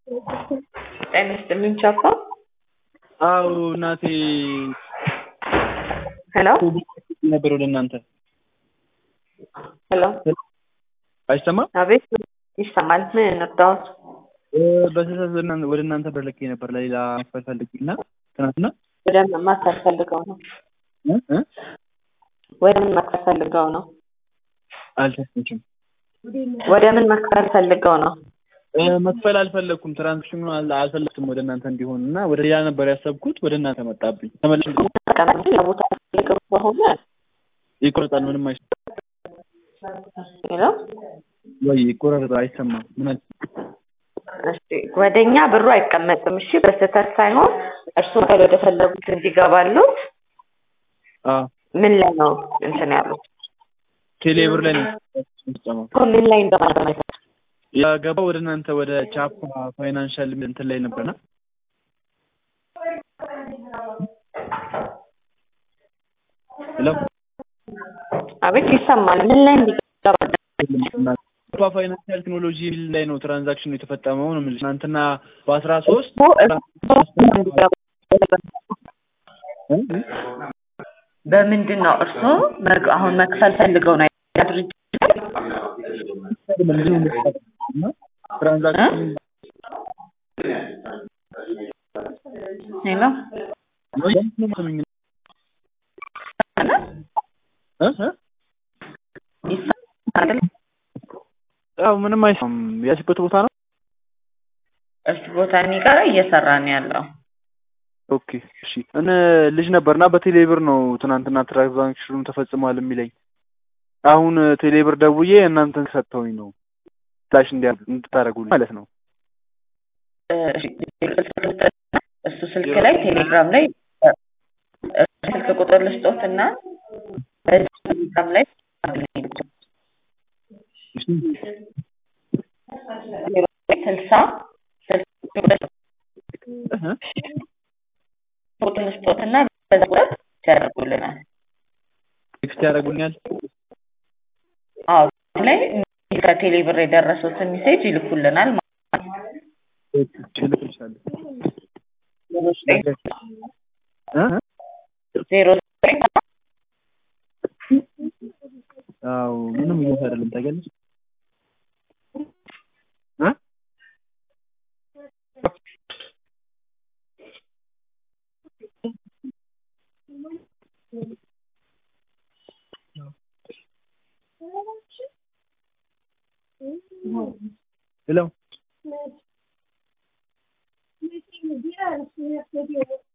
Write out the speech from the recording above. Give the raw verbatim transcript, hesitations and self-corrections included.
ጤና ይስጥልኝ ቻፓ። አዎ እናቴ ሄሎ ነበር ወደ እናንተ። ሄሎ አይሰማም? አቤት ይሰማል። ምን እንርዳዎት? በስህተት ወደ እናንተ በልኬ ነበር ለሌላ መክፈል ፈልጌና ትናንትና ወደ ምን መክፈል ፈልገው ነው? እ እ ወደ ምን መክፈል ፈልገው ነው? አልተሰማችም። ወደ ምን መክፈል ፈልገው ነው? መክፈል አልፈለኩም። ትራንዚሽኑ አልፈለኩም ወደ እናንተ እንዲሆን እና ወደ ሌላ ነበር ያሰብኩት። ወደ እናንተ መጣብኝ። ተመልሼ ቦታ ፈልገው ከሆነ ይቆርጣል። ምንም አይሰማም። ሄሎ ወይ ይቆራረጣል። አይሰማም። ምን አለ? እሺ ወደኛ ብሩ አይቀመጥም። እሺ በስህተት ሳይሆን እርሱ ወደ ፈለጉት እንዲገባሉት አዎ ምን ላይ ነው እንትን ያሉት? ቴሌብር ላይ ነው የምትጠማው። ምን ላይ እንደማለት ያገባው ወደ እናንተ ወደ ቻፓ ፋይናንሻል እንትን ላይ ነበርና ሄሎ አቤት ይሰማል። ምን ላይ እንዲገባ ቻፓ ፋይናንሻል ቴክኖሎጂ ላይ ነው ትራንዛክሽኑ የተፈጸመው ነው የምልሽ። ትናንትና በአስራ ሶስት በምንድን ነው እርሱ አሁን መክፈል ፈልገው ነው ድርጅት ትራንዛክሽን ሄሎ አዎ ምንም አይሰማም። ያስበት ቦታ ነው እሱ ቦታ እኔ ጋር እየሰራ ነው ያለው። ኦኬ እሺ። እነ ልጅ ነበርና በቴሌብር ነው ትናንትና ትራንዛክሽኑ ተፈጽሟል የሚለኝ። አሁን ቴሌብር ደውዬ እናንተን ሰጥተውኝ ነው ታሽ እንድታረጉልኝ ማለት ነው። እሱ ስልክ ላይ ቴሌግራም ላይ ስልክ ቁጥር ልስጦትና በቴሌግራም ላይ ስልሳ ቁጥር ልስጦትና በዛ ቁጥር ያደርጉልናል። ቴክስት ያደርጉልኛል። አዎ ላይ ከቴሌብር የደረሱትን ሜሴጅ ይልኩልናል ማለት ነው። ዜሮ ዘጠኝ አዎ ምንም ይወስ አይደለም ታገለች እ Hello.